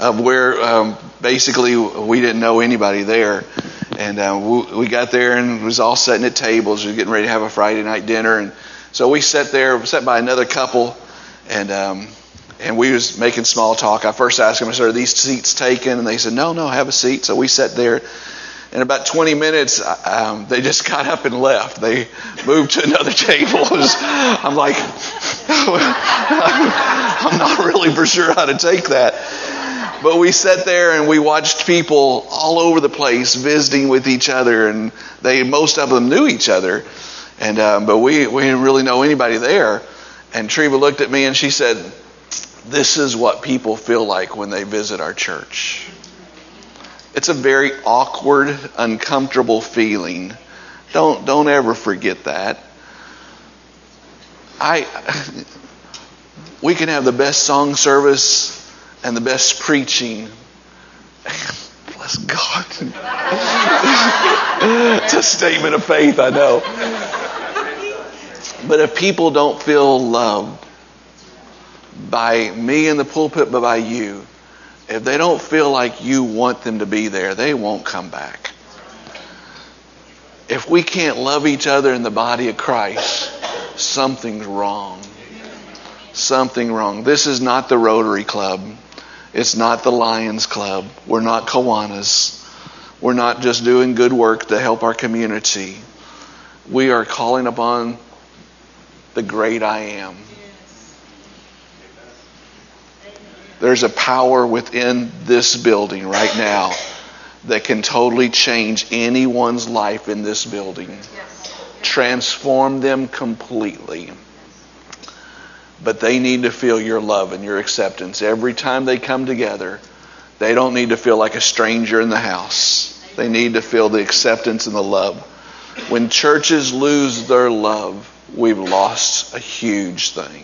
of where basically we didn't know anybody there. And we got there and was all sitting at tables. We were getting ready to have a Friday night dinner. And so we sat by another couple, and we was making small talk. I first asked them, I said, "Are these seats taken?" And they said, No, have a seat. So we sat there. In about 20 minutes, they just got up and left. They moved to another table. I'm like, I'm not really for sure how to take that. But we sat there and we watched people all over the place visiting with each other, and most of them knew each other, and but we didn't really know anybody there. And Treva looked at me and she said, "This is what people feel like when they visit our church." It's a very awkward, uncomfortable feeling. Don't ever forget that. We can have the best song service and the best preaching. Bless God. It's a statement of faith, I know. But if people don't feel loved by me in the pulpit, but by you, if they don't feel like you want them to be there, they won't come back. If we can't love each other in the body of Christ, something's wrong. Something wrong. This is not the Rotary Club. It's not the Lions Club. We're not Kiwanis. We're not just doing good work to help our community. We are calling upon the great I am. There's a power within this building right now that can totally change anyone's life in this building. Transform them completely. But they need to feel your love and your acceptance. Every time they come together, they don't need to feel like a stranger in the house. They need to feel the acceptance and the love. When churches lose their love, we've lost a huge thing.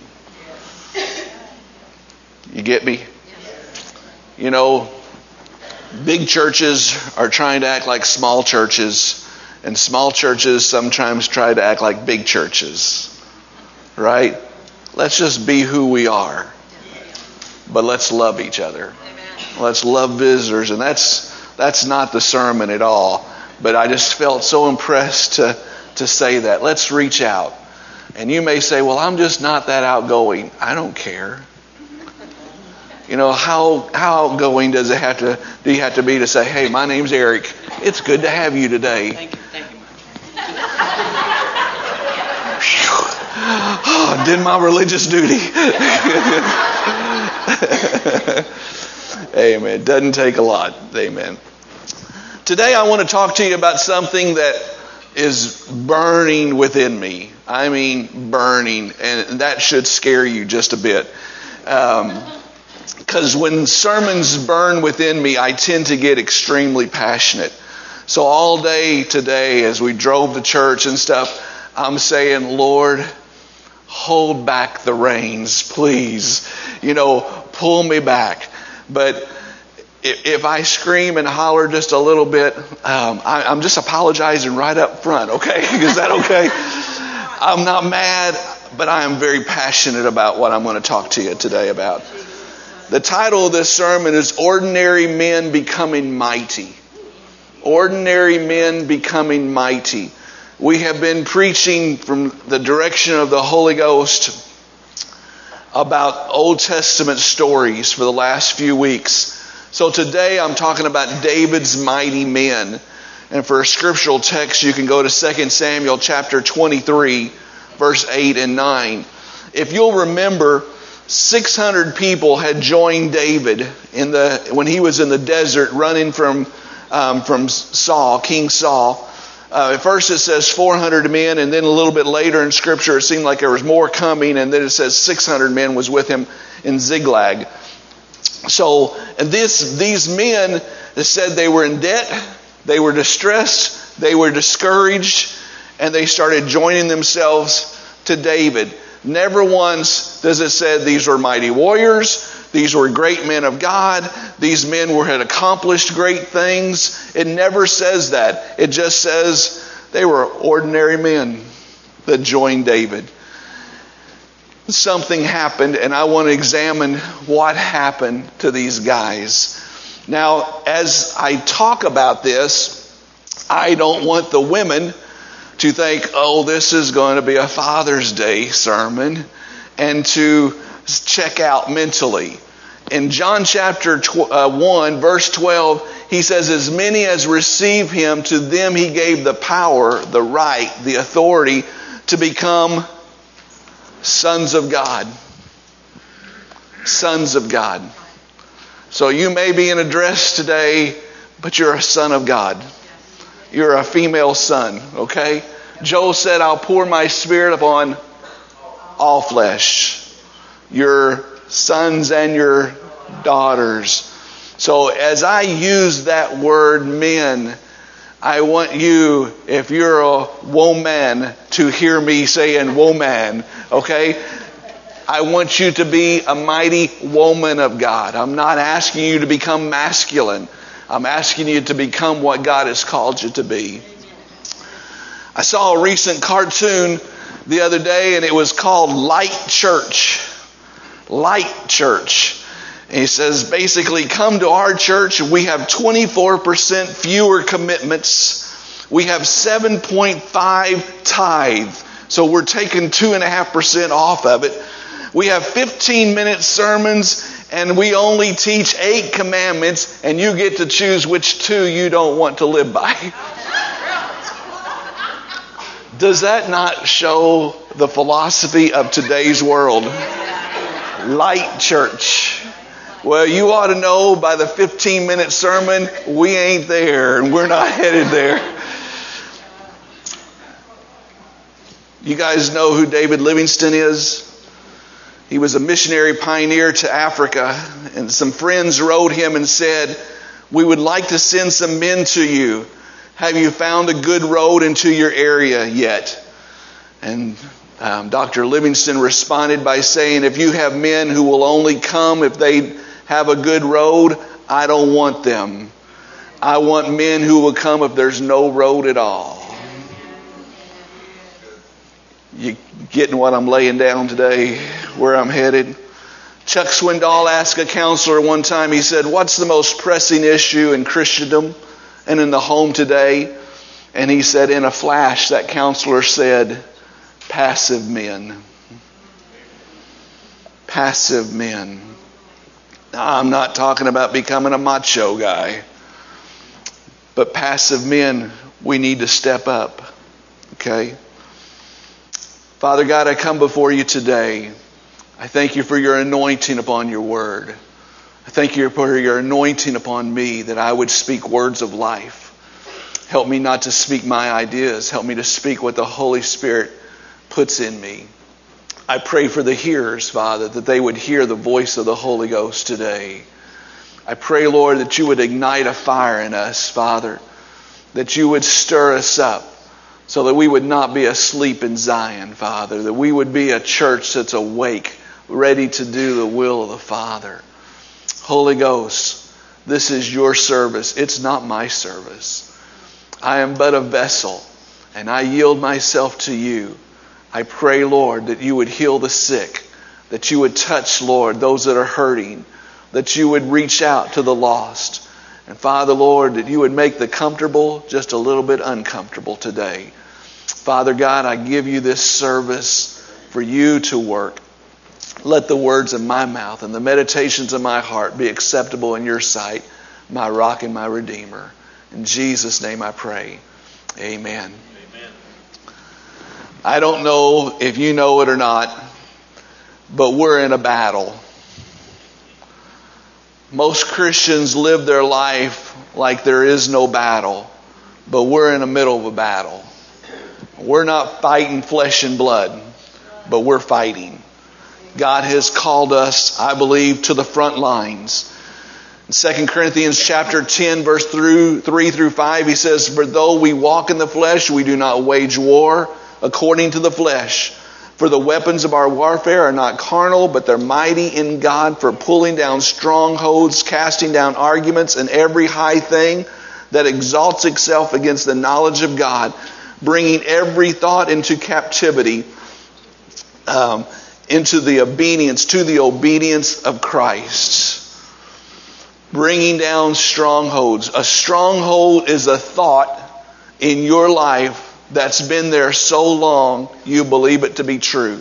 You get me? You know, big churches are trying to act like small churches, and small churches sometimes try to act like big churches. Right? Let's just be who we are. But let's love each other. Let's love visitors. And that's not the sermon at all. But I just felt so impressed to say that. Let's reach out. And you may say, well, I'm just not that outgoing. I don't care. You know, how outgoing do you have to be to say, hey, my name's Eric. It's good to have you today. Thank you. Oh, I did my religious duty. Amen. Doesn't take a lot. Amen. Today I want to talk to you about something that is burning within me. I mean burning. And that should scare you just a bit. Because when sermons burn within me, I tend to get extremely passionate. So all day today, as we drove to church and stuff, I'm saying, Lord, hold back the reins, please. You know, pull me back. But if I scream and holler just a little bit, I'm just apologizing right up front, okay? Is that okay? I'm not mad, but I am very passionate about what I'm going to talk to you today about. The title of this sermon is Ordinary Men Becoming Mighty. Ordinary men becoming mighty. We have been preaching from the direction of the Holy Ghost about Old Testament stories for the last few weeks. So today I'm talking about David's mighty men. And for a scriptural text, you can go to 2 Samuel chapter 23, verse 8 and 9. If you'll remember, 600 people had joined David when he was in the desert running from Saul, King Saul. At first it says 400 men, and then a little bit later in Scripture it seemed like there was more coming, and then it says 600 men was with him in Ziklag. So these men said they were in debt, they were distressed, they were discouraged, and they started joining themselves to David. Never once does it say these were mighty warriors, these were great men of God, these men had accomplished great things. It never says that. It just says they were ordinary men that joined David. something happened, and I want to examine what happened to these guys. Now, as I talk about this, I don't want the women to think, oh, this is going to be a Father's Day sermon, and to check out mentally. In John chapter 1, verse 12, he says, as many as receive him, to them he gave the power, the right, the authority to become sons of God. Sons of God. So you may be in a dress today, but you're a son of God. You're a female son, okay? Joel said, I'll pour my spirit upon all flesh. Your sons and your daughters. So as I use that word men, I want you, if you're a woman, to hear me saying woman, okay? I want you to be a mighty woman of God. I'm not asking you to become masculine. I'm asking you to become what God has called you to be. I saw a recent cartoon the other day, and it was called Light Church. Light Church. And he says, basically, come to our church. We have 24% fewer commitments. We have 7.5 tithe. So we're taking 2.5% off of it. We have 15-minute sermons, and we only teach 8 commandments, and you get to choose which 2 you don't want to live by. Does that not show the philosophy of today's world? Light Church. Well, you ought to know by the 15-minute sermon, we ain't there, and we're not headed there. You guys know who David Livingstone is? He was a missionary pioneer to Africa, and some friends wrote him and said, we would like to send some men to you. Have you found a good road into your area yet? And Dr. Livingstone responded by saying, if you have men who will only come if they have a good road, I don't want them. I want men who will come if there's no road at all. You getting what I'm laying down today, where I'm headed? Chuck Swindoll asked a counselor one time, he said, what's the most pressing issue in Christendom and in the home today? And he said, in a flash, that counselor said, passive men. Passive men. Now, I'm not talking about becoming a macho guy, but passive men, we need to step up. Okay? Father God, I come before you today. I thank you for your anointing upon your word. I thank you for your anointing upon me, that I would speak words of life. Help me not to speak my ideas. Help me to speak what the Holy Spirit puts in me. I pray for the hearers, Father, that they would hear the voice of the Holy Ghost today. I pray, Lord, that you would ignite a fire in us, Father, that you would stir us up, so that we would not be asleep in Zion, Father. That we would be a church that's awake, ready to do the will of the Father. Holy Ghost, this is your service. It's not my service. I am but a vessel, and I yield myself to you. I pray, Lord, that you would heal the sick, that you would touch, Lord, those that are hurting, that you would reach out to the lost. And Father, Lord, that you would make the comfortable just a little bit uncomfortable today. Father God, I give you this service for you to work. Let the words of my mouth and the meditations of my heart be acceptable in your sight, my rock and my redeemer. In Jesus' name I pray. Amen. Amen. I don't know if you know it or not, but we're in a battle. Most Christians live their life like there is no battle, but we're in the middle of a battle. We're not fighting flesh and blood, but we're fighting. God has called us, I believe, to the front lines. In 2 Corinthians chapter 10, verse 3 through 5, he says, for though we walk in the flesh, we do not wage war according to the flesh. For the weapons of our warfare are not carnal, but they're mighty in God for pulling down strongholds, casting down arguments and every high thing that exalts itself against the knowledge of God, bringing every thought into captivity, into the obedience of Christ. Bringing down strongholds. A stronghold is a thought in your life that's been there so long you believe it to be true.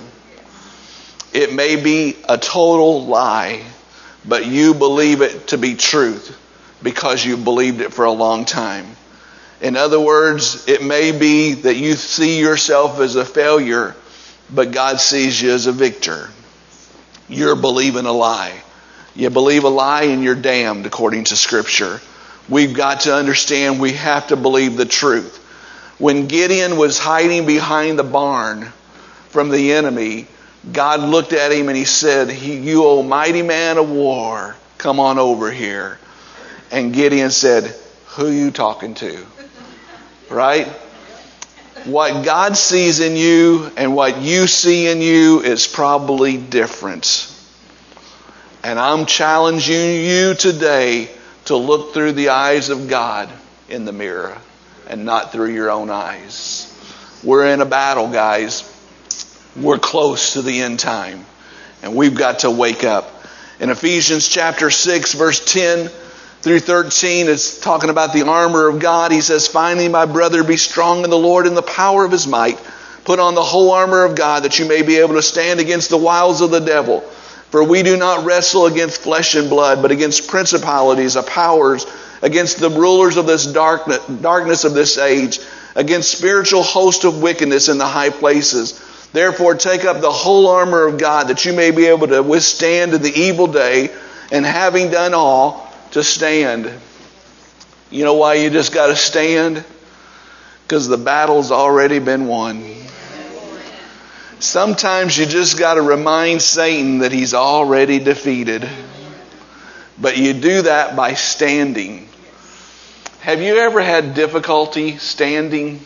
It may be a total lie, but you believe it to be truth because you believed it for a long time. In other words, it may be that you see yourself as a failure, but God sees you as a victor. You're believing a lie. You believe a lie and you're damned according to Scripture. We've got to understand we have to believe the truth. When Gideon was hiding behind the barn from the enemy, God looked at him and he said, "You, O mighty man of war, come on over here." And Gideon said, "Who are you talking to?" Right? What God sees in you and what you see in you is probably different. And I'm challenging you today to look through the eyes of God in the mirror and not through your own eyes. We're in a battle, guys. We're close to the end time. And we've got to wake up. In Ephesians chapter 6, verse 10 through 13, it's talking about the armor of God. He says, "Finally, my brother, be strong in the Lord and the power of His might. Put on the whole armor of God that you may be able to stand against the wiles of the devil. For we do not wrestle against flesh and blood, but against principalities, powers, against the rulers of this darkness of this age, against spiritual hosts of wickedness in the high places. Therefore, take up the whole armor of God that you may be able to withstand in the evil day, and having done all, to stand." You know why you just got to stand? Because the battle's already been won. Sometimes you just got to remind Satan that he's already defeated. But you do that by standing. Have you ever had difficulty standing?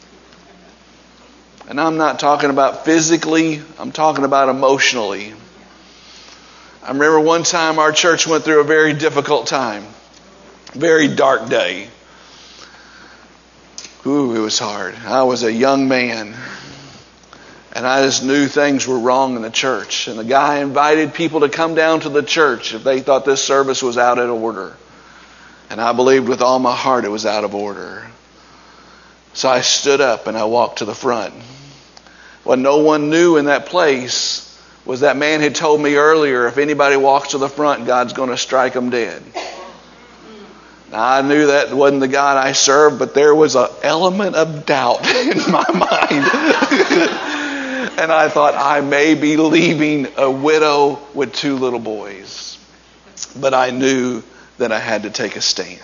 And I'm not talking about physically, I'm talking about emotionally. I remember one time our church went through a very difficult time. Very dark day. Ooh, it was hard. I was a young man. And I just knew things were wrong in the church. And the guy invited people to come down to the church if they thought this service was out of order. And I believed with all my heart it was out of order. So I stood up and I walked to the front. What no one knew in that place was that man had told me earlier, if anybody walks to the front, God's going to strike them dead. Now, I knew that wasn't the God I served, but there was an element of doubt in my mind. And I thought, I may be leaving a widow with 2 little boys. But I knew that I had to take a stand.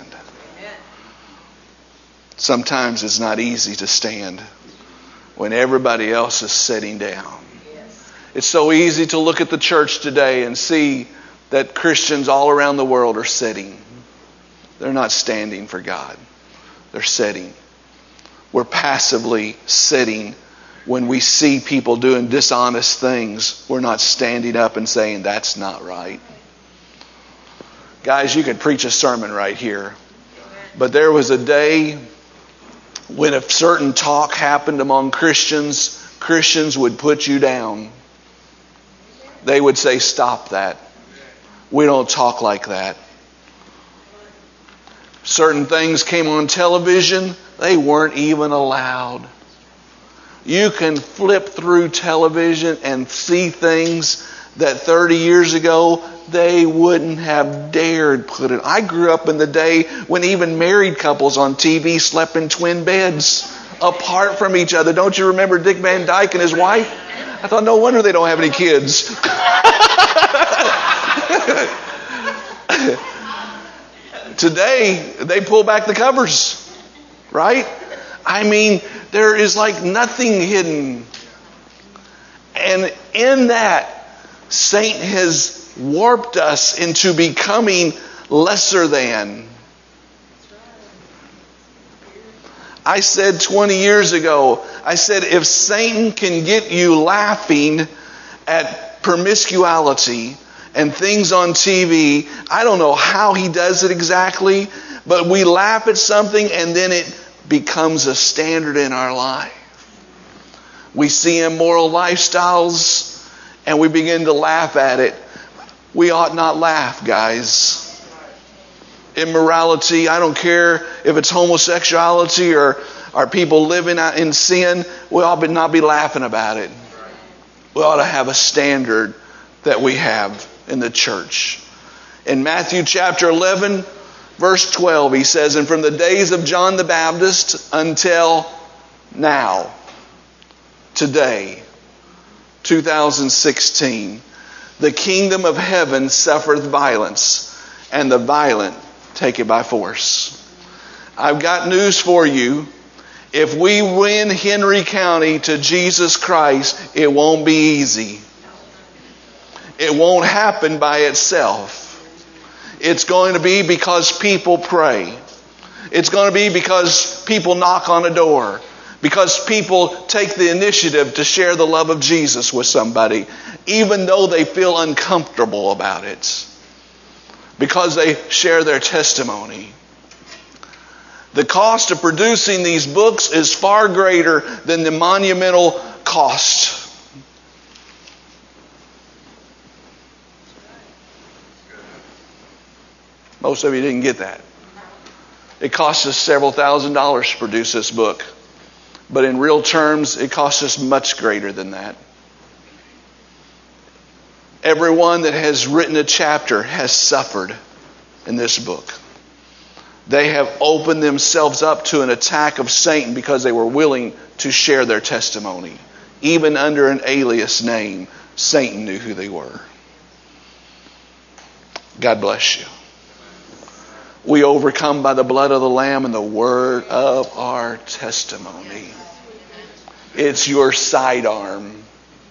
Sometimes it's not easy to stand when everybody else is sitting down. It's so easy to look at the church today and see that Christians all around the world are sitting. They're not standing for God. They're sitting. We're passively sitting. When we see people doing dishonest things, we're not standing up and saying, "That's not right." Guys, you could preach a sermon right here. But there was a day when if certain talk happened among Christians, Christians would put you down. They would say, "Stop that. We don't talk like that." Certain things came on television, they weren't even allowed. You can flip through television and see things that 30 years ago they wouldn't have dared put it. I grew up in the day when even married couples on TV slept in twin beds apart from each other. Don't you remember Dick Van Dyke and his wife? I thought, no wonder they don't have any kids. Today, they pull back the covers, right? I mean, there is like nothing hidden. And in that, Satan has warped us into becoming lesser than. I said 20 years ago, I said, if Satan can get you laughing at promiscuity and things on TV, I don't know how he does it exactly, but we laugh at something and then it becomes a standard in our life. We see immoral lifestyles and we begin to laugh at it, we ought not laugh, guys. Immorality, I don't care if it's homosexuality or people living out in sin, we ought not be laughing about it. We ought to have a standard that we have in the church. In Matthew chapter 11, verse 12, he says, "And from the days of John the Baptist until now," today, 2016, "the kingdom of heaven suffereth violence, and the violent take it by force." I've got news for you. If we win Henry County to Jesus Christ, it won't be easy. It won't happen by itself. It's going to be because people pray. It's going to be because people knock on a door. Because people take the initiative to share the love of Jesus with somebody, even though they feel uncomfortable about it. Because they share their testimony. The cost of producing these books is far greater than the monumental cost. Most of you didn't get that. It cost us several $1,000s to produce this book. But in real terms, it cost us much greater than that. Everyone that has written a chapter has suffered in this book. They have opened themselves up to an attack of Satan because they were willing to share their testimony. Even under an alias name, Satan knew who they were. God bless you. We overcome by the blood of the Lamb and the word of our testimony. It's your sidearm.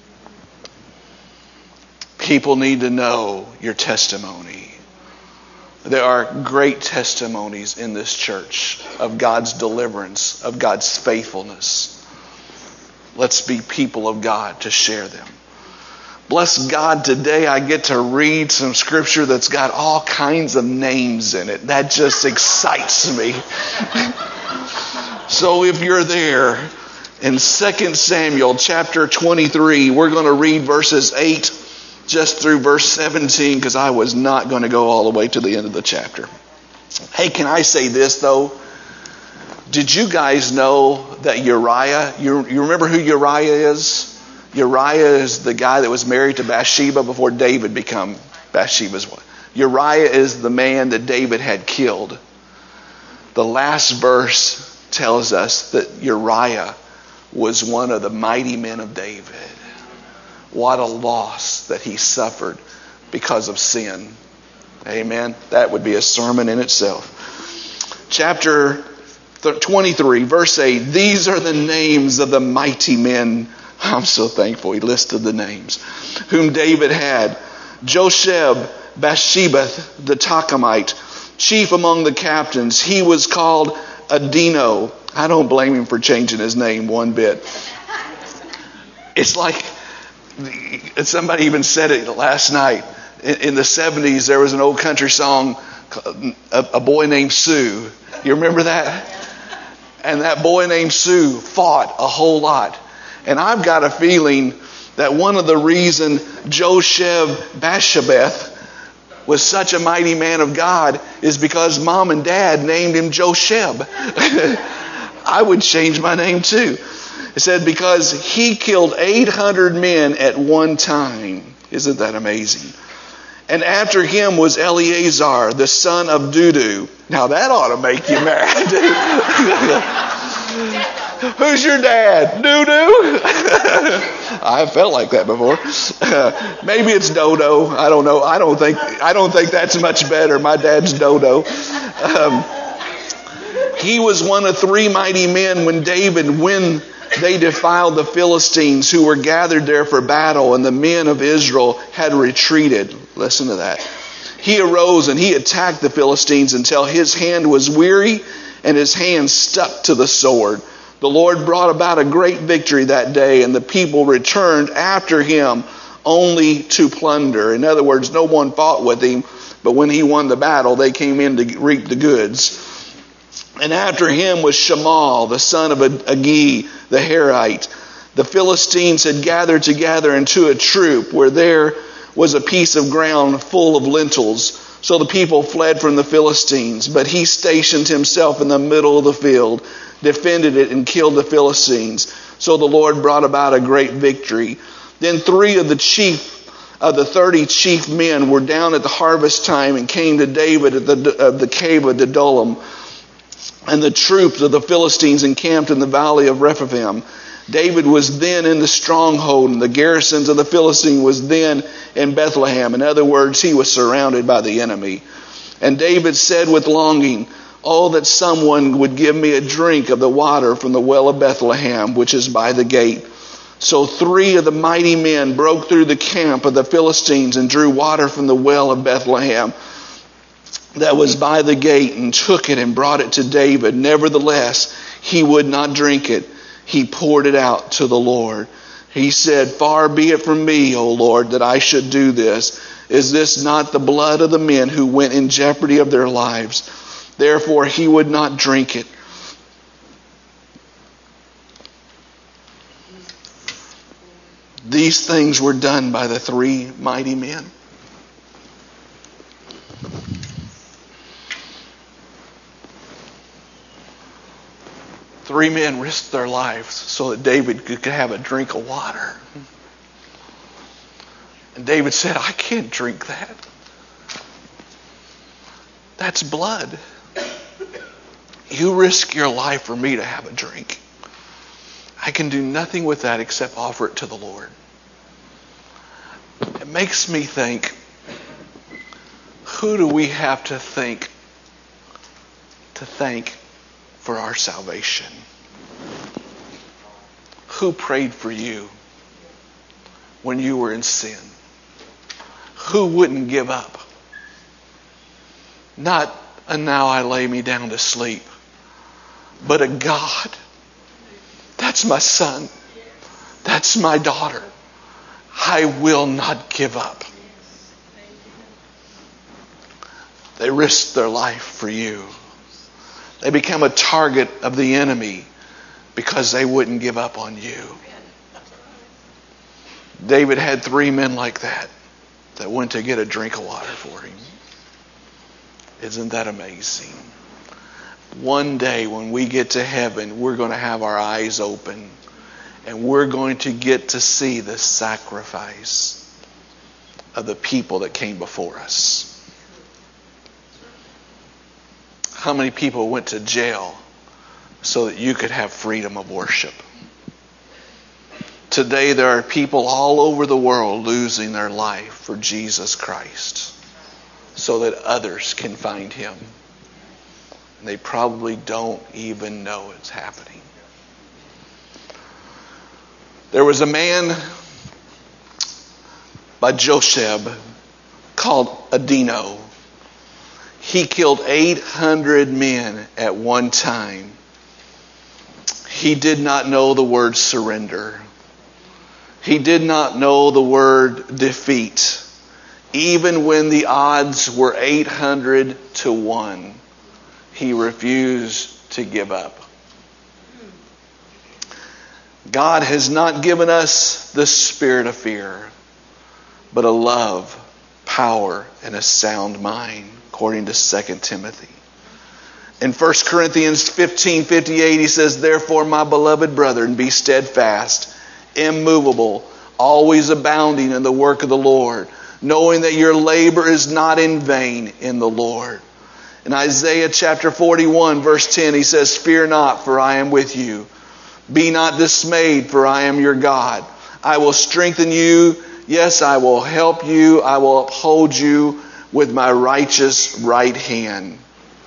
People need to know your testimony. There are great testimonies in this church of God's deliverance, of God's faithfulness. Let's be people of God to share them. Bless God, today I get to read some scripture that's got all kinds of names in it. That just excites me. So if you're there, in 2 Samuel chapter 23, we're going to read verses 8 just through verse 17, because I was not going to go all the way to the end of the chapter. Hey, can I say this though? Did you guys know that Uriah, you remember who Uriah is? Uriah is the guy that was married to Bathsheba before David became Bathsheba's wife. Uriah is the man that David had killed. The last verse tells us that Uriah was one of the mighty men of David. What a loss that he suffered because of sin. Amen. That would be a sermon in itself. Chapter 23, verse 8. These are the names of the mighty men. I'm so thankful he listed the names. Whom David had. Josheb, Bathsheba, the Tahkemonite, chief among the captains. He was called Adino. I don't blame him for changing his name one bit. It's like, somebody even said it last night. In the 70s, there was an old country song, A Boy Named Sue. You remember that? And that boy named Sue fought a whole lot. And I've got a feeling that one of the reasons Josheb Basshebeth was such a mighty man of God is because mom and dad named him Josheb. I would change my name too. It said because he killed 800 men at one time. Isn't that amazing? And after him was Eleazar, the son of Dudu. Now that ought to make you mad. Who's your dad? Dudu? I felt like that before. Maybe it's Dodo. I don't know. I don't think that's much better. My dad's Dodo. He was one of three mighty men when they defiled the Philistines who were gathered there for battle, and the men of Israel had retreated. Listen to that. He arose and he attacked the Philistines until his hand was weary and his hand stuck to the sword. The Lord brought about a great victory that day, and the people returned after him only to plunder. In other words, no one fought with him, but when he won the battle, they came in to reap the goods. And after him was Shamal, the son of Agi, the Herite, The Philistines had gathered together into a troop where there was a piece of ground full of lentils. So the people fled from the Philistines, but he stationed himself in the middle of the field, defended it, and killed the Philistines. So the Lord brought about a great victory. Then 3 of the 30 chief men were down at the harvest time and came to David at the cave of Adullam. And the troops of the Philistines encamped in the valley of Rephaim. David was then in the stronghold, and the garrisons of the Philistines was then in Bethlehem. In other words, he was surrounded by the enemy. And David said with longing, "Oh, that someone would give me a drink of the water from the well of Bethlehem, which is by the gate." So 3 of the mighty men broke through the camp of the Philistines and drew water from the well of Bethlehem that was by the gate, and took it and brought it to David. Nevertheless, he would not drink it. He poured it out to the Lord. He said, "Far be it from me, O Lord, that I should do this. Is this not the blood of the men who went in jeopardy of their lives?" Therefore he would not drink it. These things were done by the 3 mighty men. Three men risked their lives so that David could have a drink of water. And David said, "I can't drink that. That's blood. You risk your life for me to have a drink. I can do nothing with that except offer it to the Lord." It makes me think, who do we have to thank for our salvation? Who prayed for you when you were in sin? Who wouldn't give up? Not a "now I lay me down to sleep," but a God. That's my son. That's my daughter. I will not give up. They risked their life for you. They become a target of the enemy because they wouldn't give up on you. David had 3 men like that went to get a drink of water for him. Isn't that amazing? One day when we get to heaven, we're going to have our eyes open, and we're going to get to see the sacrifice of the people that came before us. How many people went to jail so that you could have freedom of worship? Today there are people all over the world losing their life for Jesus Christ so that others can find Him. And they probably don't even know it's happening. There was a man by Josheb called Adino. He killed 800 men at one time. He did not know the word surrender. He did not know the word defeat. Even when the odds were 800 to 1, he refused to give up. God has not given us the spirit of fear, but a love, power, and a sound mind, according to 2 Timothy. In 1 Corinthians 15:58, he says, "Therefore, my beloved brethren, be steadfast, immovable, always abounding in the work of the Lord, knowing that your labor is not in vain in the Lord." In Isaiah chapter 41, verse 10, he says, "Fear not, for I am with you. Be not dismayed, for I am your God. I will strengthen you. Yes, I will help you. I will uphold you with my righteous right hand."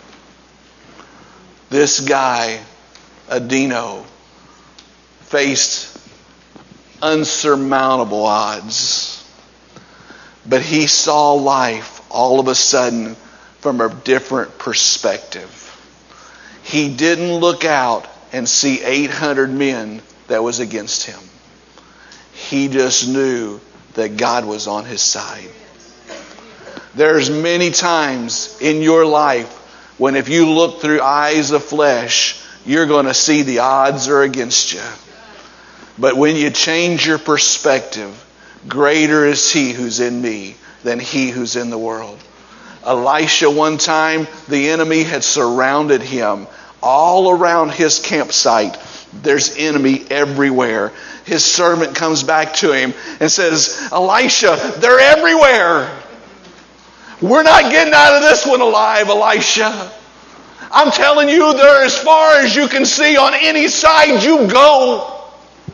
This guy, Adino, faced unsurmountable odds. But he saw life all of a sudden from a different perspective. He didn't look out and see 800 men that was against him. He just knew that God was on his side. There's many times in your life when if you look through eyes of flesh, you're going to see the odds are against you. But when you change your perspective, greater is he who's in me than he who's in the world. Elisha, one time, the enemy had surrounded him. All around his campsite, there's enemy everywhere. His servant comes back to him and says, Elisha, they're everywhere. We're not getting out of this one alive, Elisha. I'm telling you, they're as far as you can see on any side you go.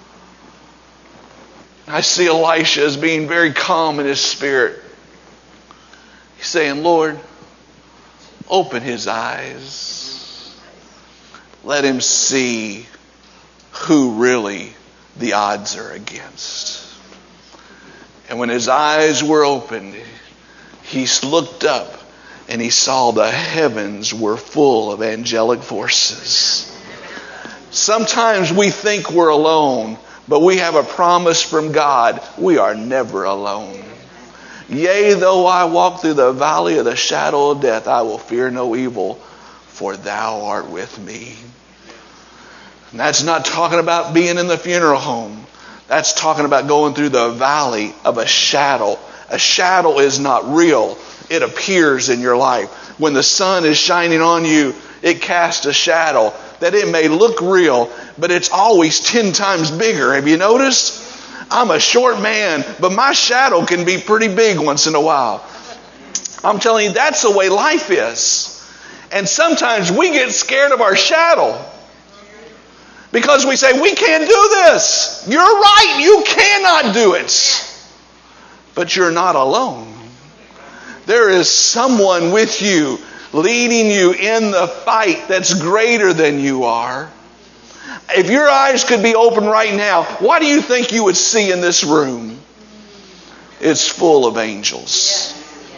I see Elisha as being very calm in his spirit. He's saying, Lord, open his eyes. Let him see who really the odds are against. And when his eyes were opened, he looked up and he saw the heavens were full of angelic forces. Sometimes we think we're alone, but we have a promise from God. We are never alone. Yea, though I walk through the valley of the shadow of death, I will fear no evil, for thou art with me. And that's not talking about being in the funeral home. That's talking about going through the valley of a shadow. A shadow is not real. It appears in your life. When the sun is shining on you, it casts a shadow that it may look real, but it's always 10 times bigger. Have you noticed? I'm a short man, but my shadow can be pretty big once in a while. I'm telling you, that's the way life is. And sometimes we get scared of our shadow because we say, we can't do this. You're right, you cannot do it. But you're not alone. There is someone with you, leading you in the fight that's greater than you are. If your eyes could be open right now, what do you think you would see in this room? It's full of angels.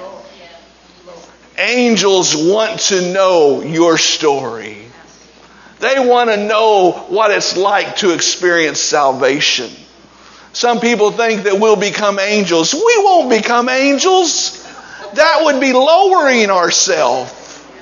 Angels want to know your story. They want to know what it's like to experience salvation. Some people think that we'll become angels. We won't become angels. That would be lowering ourselves.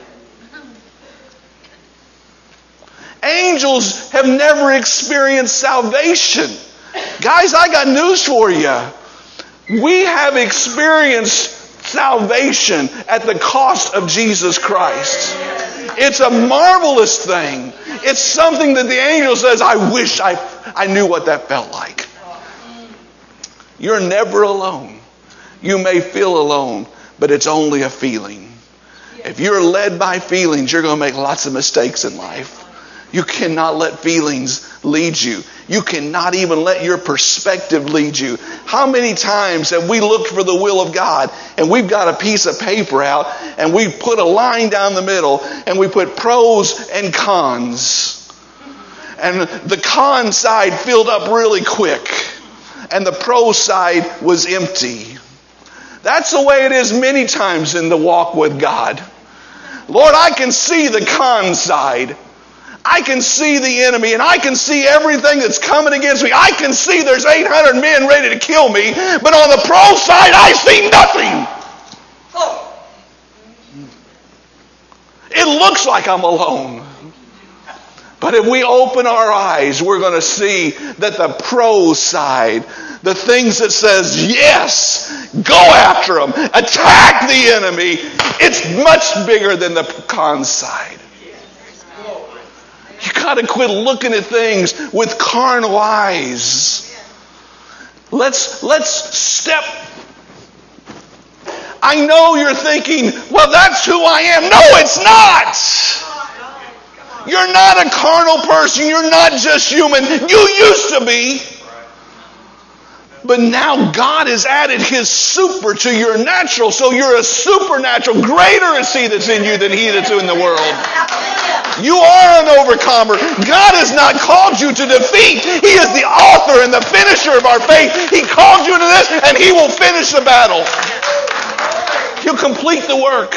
Angels have never experienced salvation. Guys, I got news for you. We have experienced salvation at the cost of Jesus Christ. It's a marvelous thing. It's something that the angel says, I wish I knew what that felt like. You're never alone. You may feel alone, but it's only a feeling. If you're led by feelings, you're going to make lots of mistakes in life. You cannot let feelings lead you. You cannot even let your perspective lead you. How many times have we looked for the will of God and we've got a piece of paper out and we put a line down the middle and we put pros and cons. And the con side filled up really quick and the pro side was empty. That's the way it is many times in the walk with God. Lord, I can see the con side. I can see the enemy and I can see everything that's coming against me. I can see there's 800 men ready to kill me, but on the pro side, I see nothing. It looks like I'm alone. But if we open our eyes, we're going to see that the pro side, the things that says, yes, go after them, attack the enemy, it's much bigger than the con side. You got to quit looking at things with carnal eyes. Let's step. I know you're thinking, well, that's who I am. No, it's not. You're not a carnal person. You're not just human. You used to be. But now God has added His super to your natural. So you're a supernatural. Greater is He that's in you than he that's in the world. You are an overcomer. God has not called you to defeat. He is the author and the finisher of our faith. He called you to this and He will finish the battle. He'll complete the work.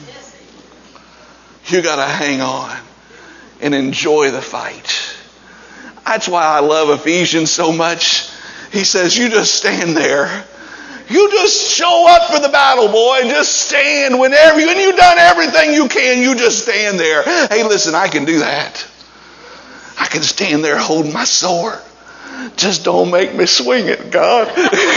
You got to hang on and enjoy the fight. That's why I love Ephesians so much. He says, you just stand there. You just show up for the battle, boy. Just stand whenever and you've done everything you can. You just stand there. Hey, listen, I can do that. I can stand there holding my sword. Just don't make me swing it, God.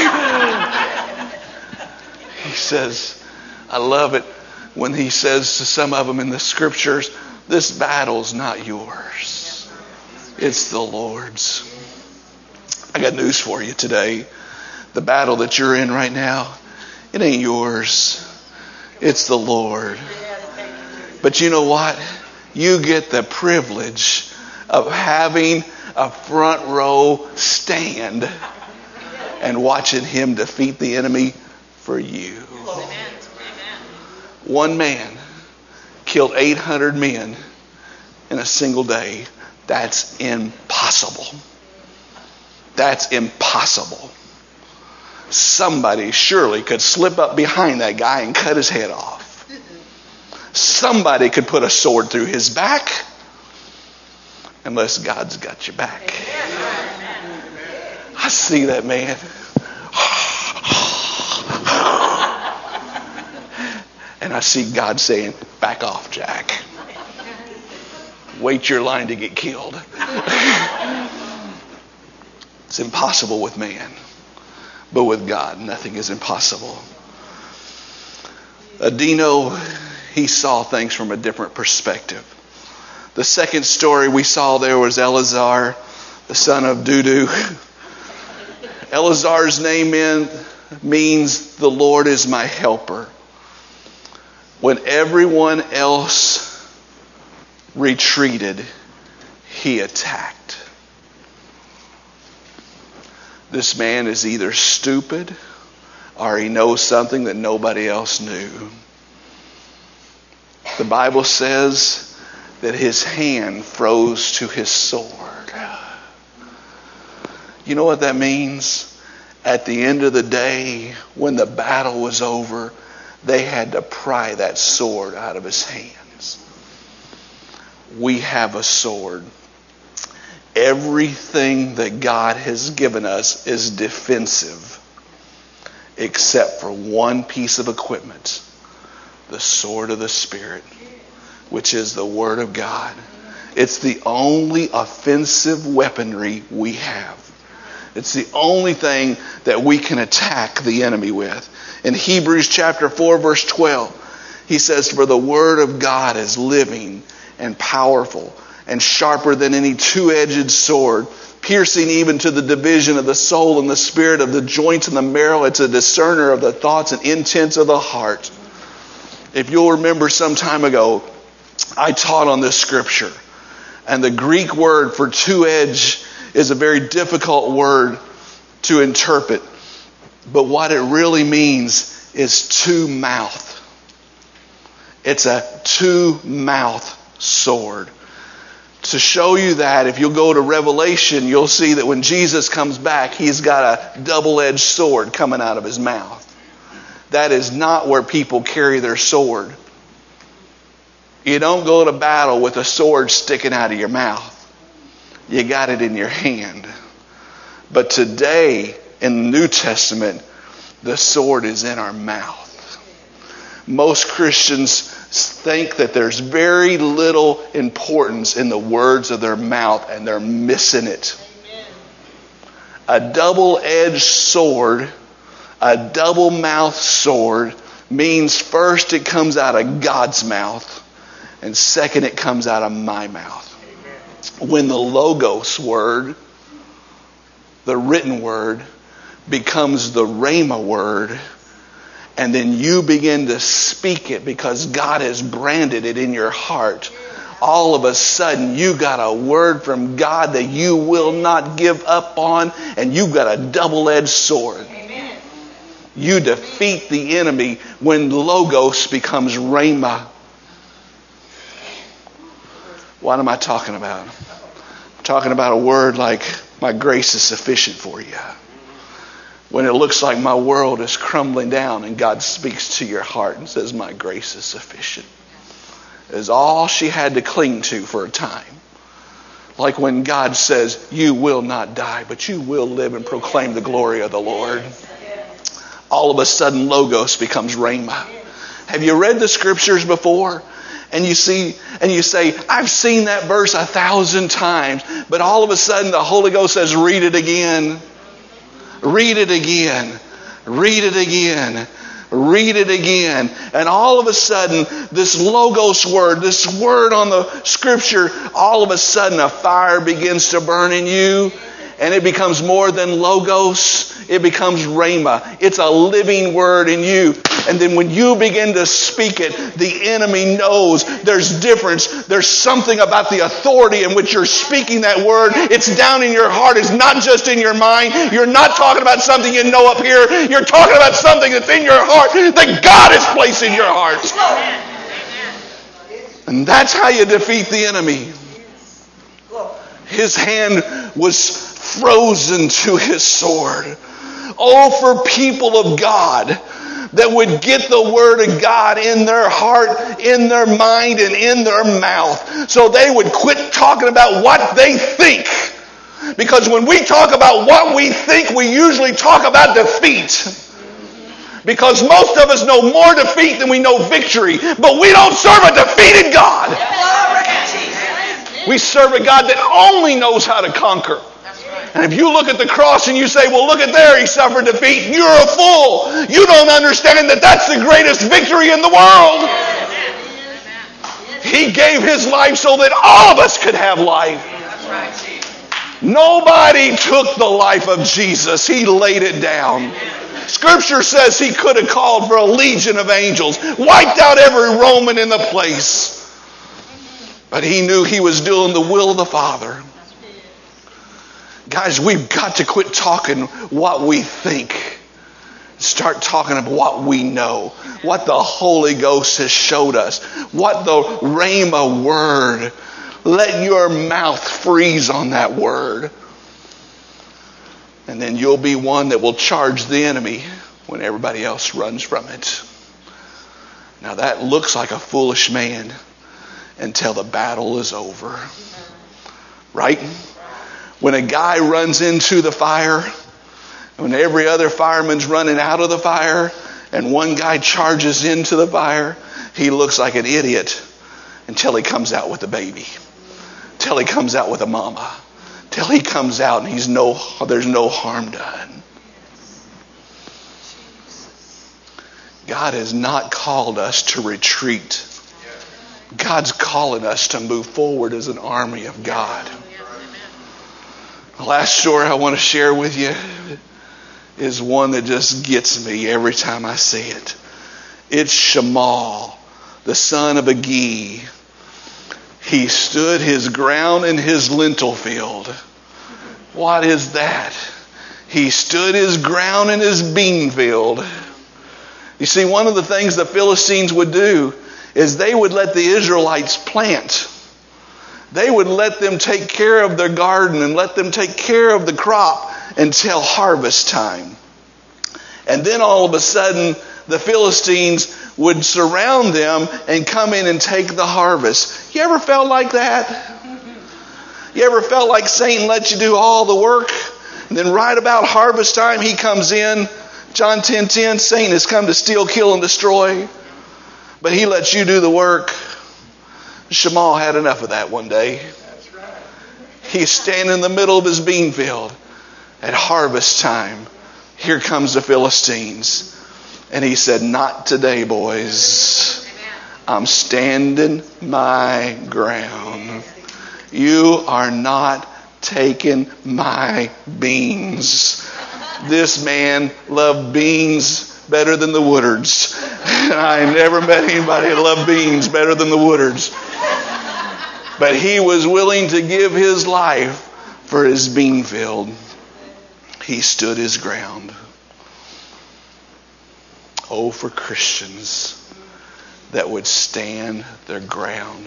He says, I love it when he says to some of them in the scriptures, this battle's not yours. It's the Lord's. I got news for you today. The battle that you're in right now, it ain't yours. It's the Lord. But you know what? You get the privilege of having a front row stand and watching him defeat the enemy for you. One man killed 800 men in a single day. That's impossible. That's impossible. Somebody surely could slip up behind that guy and cut his head off. Somebody could put a sword through his back, unless God's got your back. I see that man. And I see God saying, back off, Jack. Wait your line to get killed. It's impossible with man. But with God, nothing is impossible. Adino, he saw things from a different perspective. The second story we saw there was Eleazar, the son of Dudu. Eleazar's name means the Lord is my helper. When everyone else retreated, he attacked. This man is either stupid or he knows something that nobody else knew. The Bible says that his hand froze to his sword. You know what that means? At the end of the day, when the battle was over, they had to pry that sword out of his hands. We have a sword. Everything that God has given us is defensive, except for one piece of equipment, the sword of the Spirit, which is the Word of God. It's the only offensive weaponry we have. It's the only thing that we can attack the enemy with. In Hebrews chapter 4, verse 12, he says, for the Word of God is living and powerful and sharper than any two-edged sword, piercing even to the division of the soul and the spirit, of the joints and the marrow. It's a discerner of the thoughts and intents of the heart. If you'll remember some time ago, I taught on this scripture. And the Greek word for two-edged is a very difficult word to interpret. But what it really means is two-mouth. It's a two-mouth sword. To show you that, if you'll go to Revelation, you'll see that when Jesus comes back, he's got a double-edged sword coming out of his mouth. That is not where people carry their sword. You don't go to battle with a sword sticking out of your mouth. You got it in your hand. But today, in the New Testament, the sword is in our mouth. Most Christians think that there's very little importance in the words of their mouth, and they're missing it. A double-edged sword, a double-mouthed sword, means first it comes out of God's mouth, and second it comes out of my mouth. When the Logos word, the written word, becomes the Rhema word, and then you begin to speak it because God has branded it in your heart, all of a sudden you got a word from God that you will not give up on, and you've got a double-edged sword. Amen. You defeat the enemy when Logos becomes Rhema. What am I talking about? I'm talking about a word like, my grace is sufficient for you. When it looks like my world is crumbling down and God speaks to your heart and says, my grace is sufficient. Is all she had to cling to for a time. Like when God says, you will not die, but you will live and proclaim the glory of the Lord. All of a sudden, Logos becomes Rhema. Have you read the scriptures before? And you say, I've seen that verse 1,000 times, but all of a sudden the Holy Ghost says, read it again. Read it again. Read it again. Read it again. And all of a sudden, this Logos word, this word on the Scripture, all of a sudden a fire begins to burn in you. And it becomes more than Logos. It becomes Rhema. It's a living word in you. And then when you begin to speak it, the enemy knows there's difference. There's something about the authority in which you're speaking that word. It's down in your heart. It's not just in your mind. You're not talking about something you know up here. You're talking about something that's in your heart that God has placed in your heart. And that's how you defeat the enemy. His hand was frozen to his sword. Oh, for people of God that would get the Word of God in their heart, in their mind, and in their mouth. So they would quit talking about what they think. Because when we talk about what we think, we usually talk about defeat. Because most of us know more defeat than we know victory. But we don't serve a defeated God. We serve a God that only knows how to conquer. And if you look at the cross and you say, well, look at there, he suffered defeat, you're a fool. You don't understand that that's the greatest victory in the world. He gave his life so that all of us could have life. Nobody took the life of Jesus. He laid it down. Scripture says he could have called for a legion of angels, wiped out every Roman in the place. But he knew he was doing the will of the Father. Guys, we've got to quit talking what we think. Start talking about what we know. What the Holy Ghost has showed us. What the Rhema word. Let your mouth freeze on that word. And then you'll be one that will charge the enemy when everybody else runs from it. Now that looks like a foolish man until the battle is over. Right? When a guy runs into the fire, when every other fireman's running out of the fire, and one guy charges into the fire, he looks like an idiot until he comes out with a baby, till he comes out with a mama, till he comes out and there's no harm done. God has not called us to retreat. God's calling us to move forward as an army of God. The last story I want to share with you is one that just gets me every time I see it. It's Shammah, the son of Agi. He stood his ground in his lentil field. What is that? He stood his ground in his bean field. You see, one of the things the Philistines would do is they would let the Israelites plant. They would let them take care of their garden and let them take care of the crop until harvest time. And then all of a sudden, the Philistines would surround them and come in and take the harvest. You ever felt like that? You ever felt like Satan let you do all the work? And then right about harvest time, he comes in. John 10:10, Satan has come to steal, kill, and destroy. But he lets you do the work. Shammah had enough of that one day. He's standing in the middle of his bean field at harvest time. Here comes the Philistines. And he said, not today, boys. I'm standing my ground. You are not taking my beans. This man loved beans better than the Woodards. I never met anybody that loved beans better than the Woodards. But he was willing to give his life for his bean field. He stood his ground. Oh, for Christians that would stand their ground.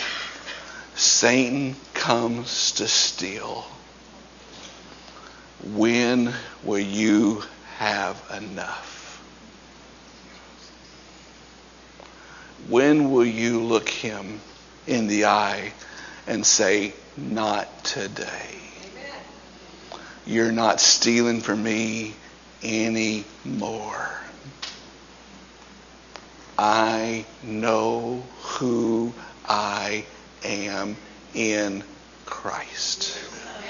Satan comes to steal. When will you have enough? When will you look him in the eye and say, not today? Amen. You're not stealing from me anymore. I know who I am in Christ.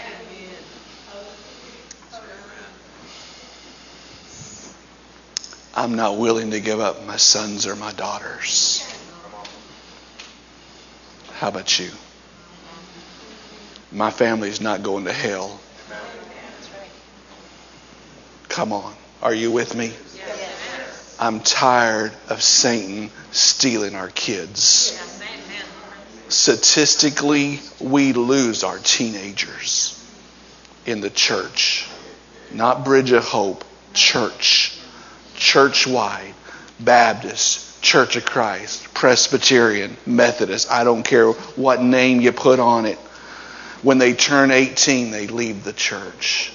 I'm not willing to give up my sons or my daughters. How about you? My family's not going to hell. Come on. Are you with me? I'm tired of Satan stealing our kids. Statistically, we lose our teenagers in the church. Not Bridge of Hope, church. Church-wide, Baptist, Church of Christ, Presbyterian, Methodist, I don't care what name you put on it. When they turn 18, they leave the church.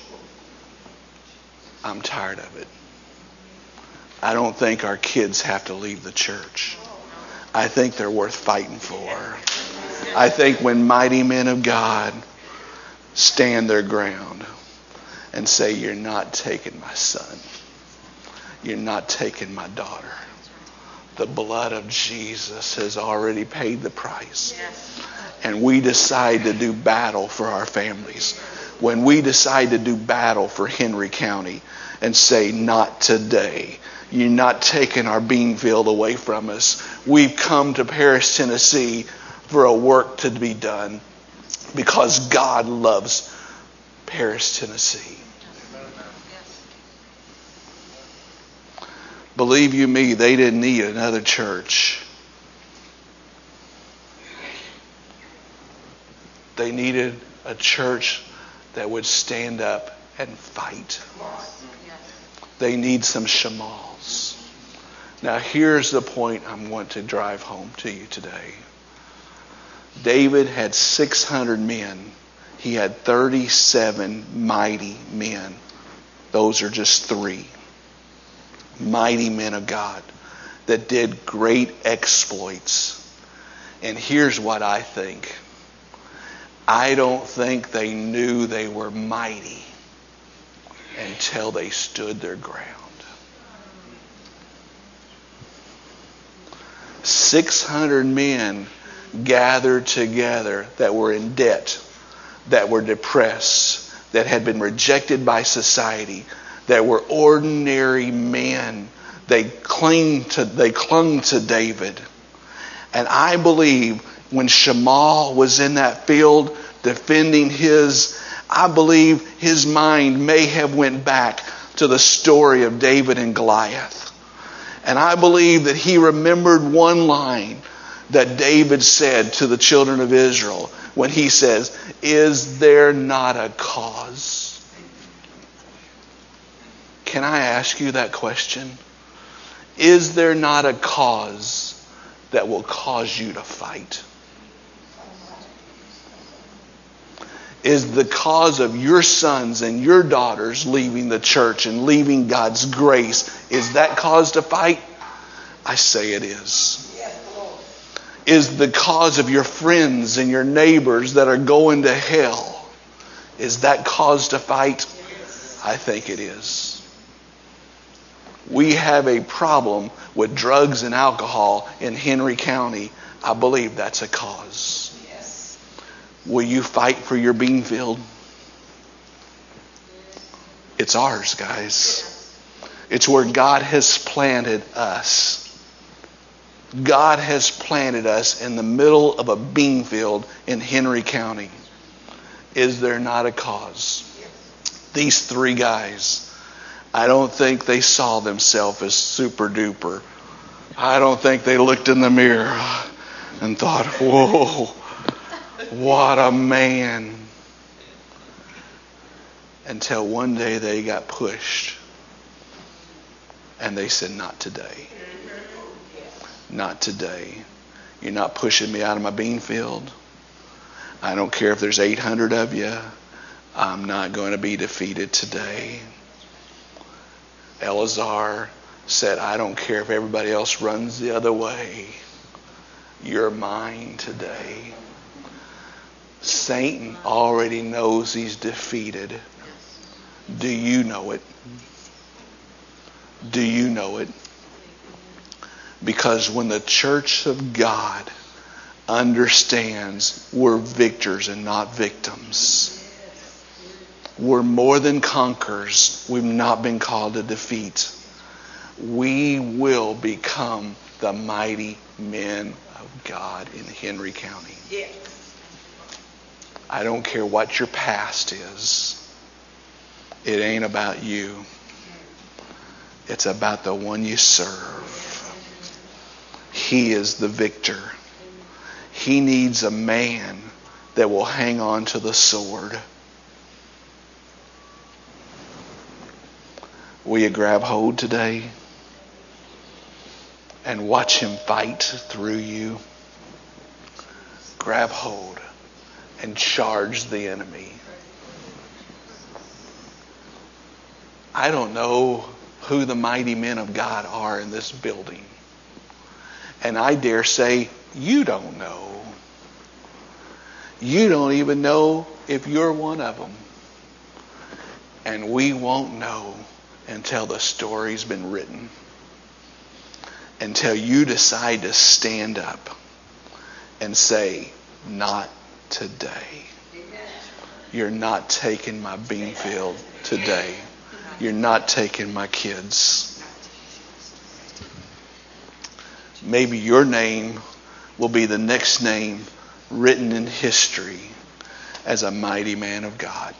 I'm tired of it. I don't think our kids have to leave the church. I think they're worth fighting for. I think when mighty men of God stand their ground and say, you're not taking my son. You're not taking my daughter. The blood of Jesus has already paid the price. And we decide to do battle for our families. When we decide to do battle for Henry County and say, not today. You're not taking our bean field away from us. We've come to Paris, Tennessee for a work to be done because God loves Paris, Tennessee. Believe you me, they didn't need another church. They needed a church that would stand up and fight. They need some shamals. Now here's the point I want to drive home to you today. David had 600 men. He had 37 mighty men. Those are just 3. Mighty men of God that did great exploits. And here's what I think. I don't think they knew they were mighty until they stood their ground. 600 men gathered together that were in debt, that were depressed, that had been rejected by society, that were ordinary men. They clung to David. And I believe when Shammah was in that field defending I believe his mind may have went back to the story of David and Goliath. And I believe that he remembered one line that David said to the children of Israel when he says, is there not a cause? Can I ask you that question? Is there not a cause that will cause you to fight? Is the cause of your sons and your daughters leaving the church and leaving God's grace, is that cause to fight? I say it is. Is the cause of your friends and your neighbors that are going to hell, is that cause to fight? I think it is. We have a problem with drugs and alcohol in Henry County. I believe that's a cause. Yes. Will you fight for your bean field? It's ours, guys. It's where God has planted us. God has planted us in the middle of a bean field in Henry County. Is there not a cause? These 3 guys, I don't think they saw themselves as super duper. I don't think they looked in the mirror and thought, whoa, what a man. Until one day they got pushed. And they said, not today. Not today. You're not pushing me out of my bean field. I don't care if there's 800 of you. I'm not going to be defeated today. Eleazar said, I don't care if everybody else runs the other way. You're mine today. Satan already knows he's defeated. Do you know it? Do you know it? Because when the church of God understands we're victors and not victims, we're more than conquerors. We've not been called to defeat. We will become the mighty men of God in Henry County. Yeah. I don't care what your past is. It ain't about you. It's about the one you serve. He is the victor. He needs a man that will hang on to the sword. Will you grab hold today and watch him fight through you? Grab hold and charge the enemy. I don't know who the mighty men of God are in this building. And I dare say you don't know. You don't even know if you're one of them. And we won't know until the story's been written. Until you decide to stand up and say, not today. You're not taking my bean field today. You're not taking my kids. Maybe your name will be the next name written in history as a mighty man of God.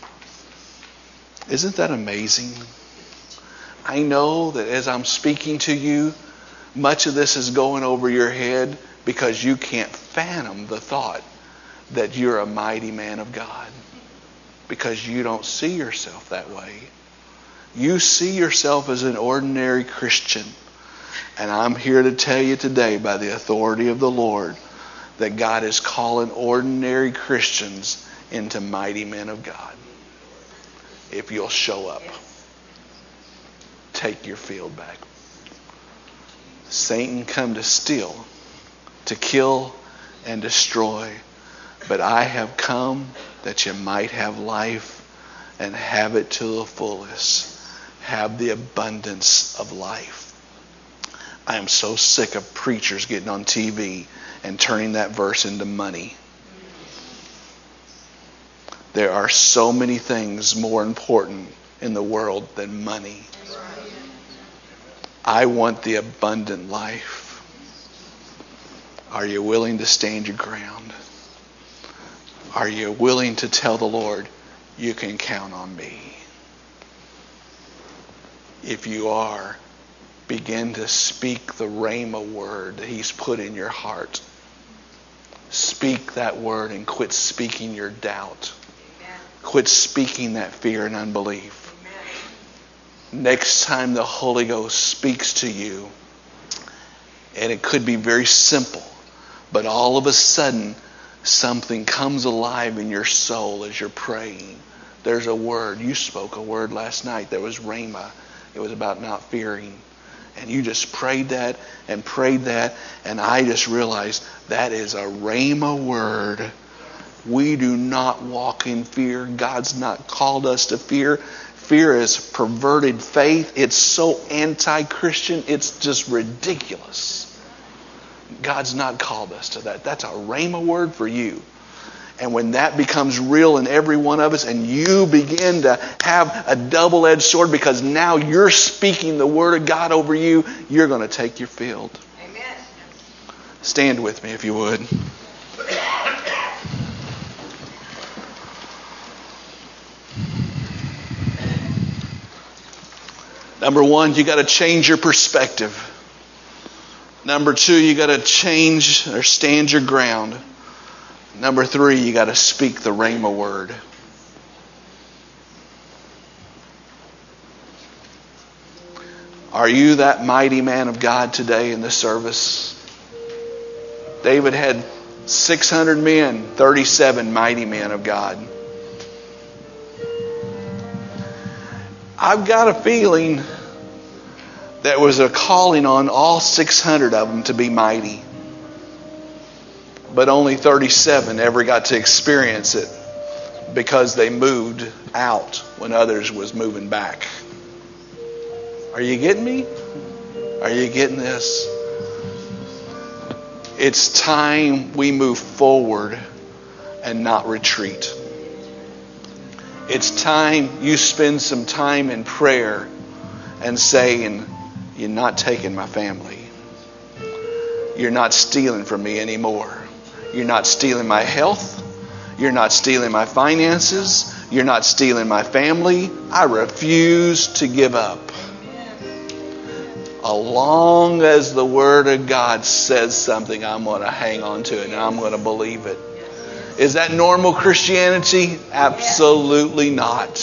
Isn't that amazing? I know that as I'm speaking to you, much of this is going over your head because you can't fathom the thought that you're a mighty man of God. Because you don't see yourself that way. You see yourself as an ordinary Christian. And I'm here to tell you today, by the authority of the Lord, that God is calling ordinary Christians into mighty men of God. If you'll show up, take your field back. Satan come to steal, to kill, and destroy. But I have come that you might have life and have it to the fullest. Have the abundance of life. I am so sick of preachers getting on TV and turning that verse into money. There are so many things more important in the world than money. I want the abundant life. Are you willing to stand your ground? Are you willing to tell the Lord, you can count on me? If you are, begin to speak the rhema word that He's put in your heart. Speak that word and quit speaking your doubt. Amen. Quit speaking that fear and unbelief. Amen. Next time the Holy Ghost speaks to you, and it could be very simple, but all of a sudden something comes alive in your soul as you're praying. There's a word. You spoke a word last night. There was rhema. It was about not fearing. And you just prayed that, and I just realized that is a rhema word. We do not walk in fear. God's not called us to fear. Fear is perverted faith. It's so anti-Christian, it's just ridiculous. God's not called us to that. That's a rhema word for you. And when that becomes real in every one of us, and you begin to have a double-edged sword because now you're speaking the word of God over you, you're going to take your field. Amen. Stand with me if you would. Number one, you got to change your perspective. Number two, you got to change or stand your ground. Number three, you got to speak the rhema word. Are you that mighty man of God today in the service? David had 600 men, 37 mighty men of God. I've got a feeling there was a calling on all 600 of them to be mighty. But only 37 ever got to experience it because they moved out when others was moving back. Are you getting me? Are you getting this? It's time we move forward and not retreat. It's time you spend some time in prayer and saying, you're not taking my family. You're not stealing from me anymore. You're not stealing my health. You're not stealing my finances. You're not stealing my family. I refuse to give up. As long as the Word of God says something, I'm going to hang on to it and I'm going to believe it. Is that normal Christianity? Absolutely not.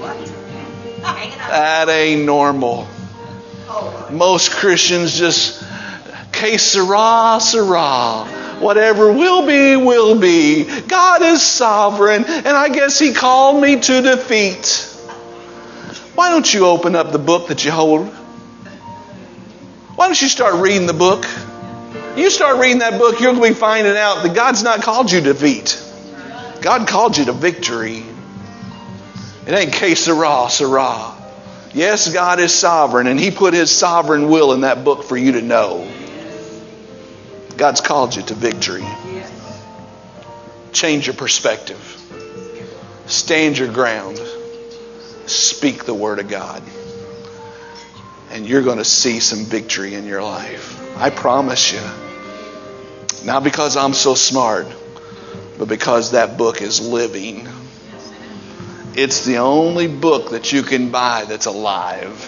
That ain't normal. Most Christians just, que sera, sera. Whatever will be, will be. God is sovereign, and I guess He called me to defeat. Why don't you open up the book that you hold? Why don't you start reading the book? You start reading that book, you're going to be finding out that God's not called you to defeat. God called you to victory. It ain't que sera, sera. Yes, God is sovereign, and He put His sovereign will in that book for you to know. God's called you to victory. Change your perspective. Stand your ground. Speak the Word of God. And you're going to see some victory in your life. I promise you. Not because I'm so smart, but because that book is living. It's the only book that you can buy that's alive.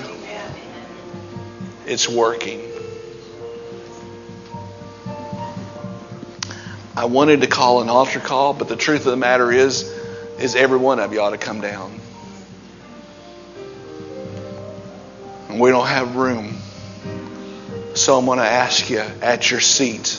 It's working. I wanted to call an altar call, but the truth of the matter is every one of you ought to come down. And we don't have room. So I'm going to ask you at your seat,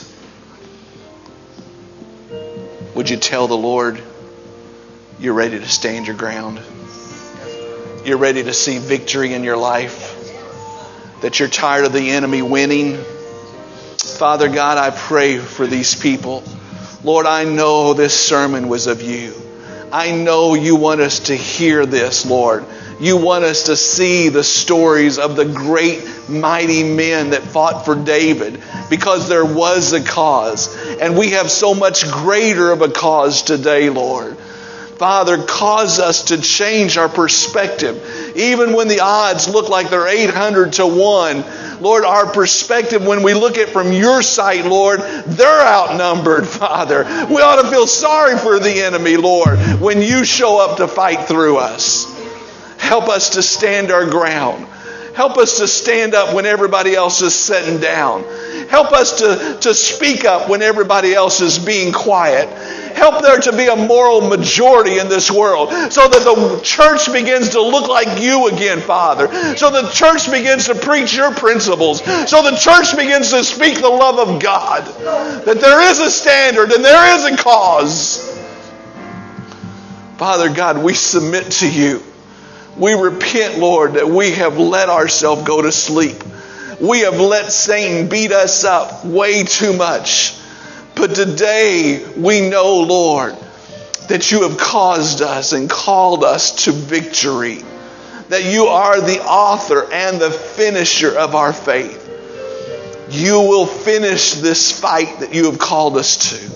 would you tell the Lord you're ready to stand your ground? You're ready to see victory in your life? That you're tired of the enemy winning? Father God, I pray for these people. Lord, I know this sermon was of you. I know you want us to hear this, Lord. You want us to see the stories of the great, mighty men that fought for David, because there was a cause. And we have so much greater of a cause today, Lord. Father, cause us to change our perspective. Even when the odds look like they're 800 to 1, Lord, our perspective, when we look at it from your sight, Lord, they're outnumbered, Father. We ought to feel sorry for the enemy, Lord, when you show up to fight through us. Help us to stand our ground. Help us to stand up when everybody else is sitting down. Help us to speak up when everybody else is being quiet. Help there to be a moral majority in this world so that the church begins to look like you again, Father. So the church begins to preach your principles. So the church begins to speak the love of God. That there is a standard and there is a cause. Father God, we submit to you. We repent, Lord, that we have let ourselves go to sleep. We have let Satan beat us up way too much. But today we know, Lord, that you have caused us and called us to victory. That you are the author and the finisher of our faith. You will finish this fight that you have called us to.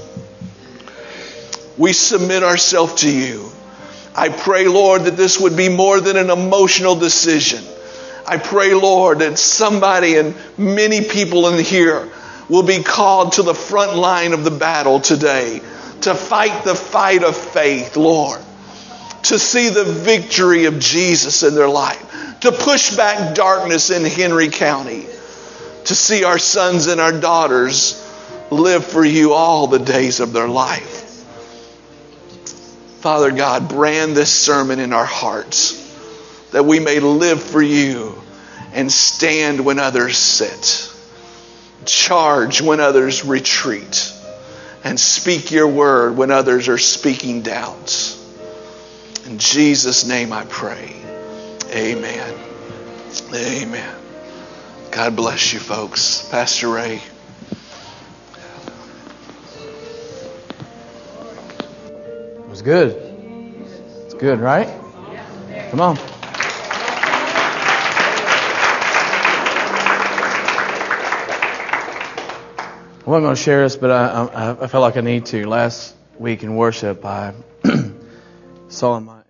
We submit ourselves to you. I pray, Lord, that this would be more than an emotional decision. I pray, Lord, that somebody and many people in here will be called to the front line of the battle today to fight the fight of faith, Lord, to see the victory of Jesus in their life, to push back darkness in Henry County, to see our sons and our daughters live for you all the days of their life. Father God, brand this sermon in our hearts that we may live for you and stand when others sit. Charge when others retreat. And speak your word when others are speaking doubts. In Jesus' name I pray. Amen. Amen. God bless you, folks. Pastor Ray. It was good. It's good, right? Come on. wasn't going to share this, but I felt like I need to. Last week in worship, I saw in my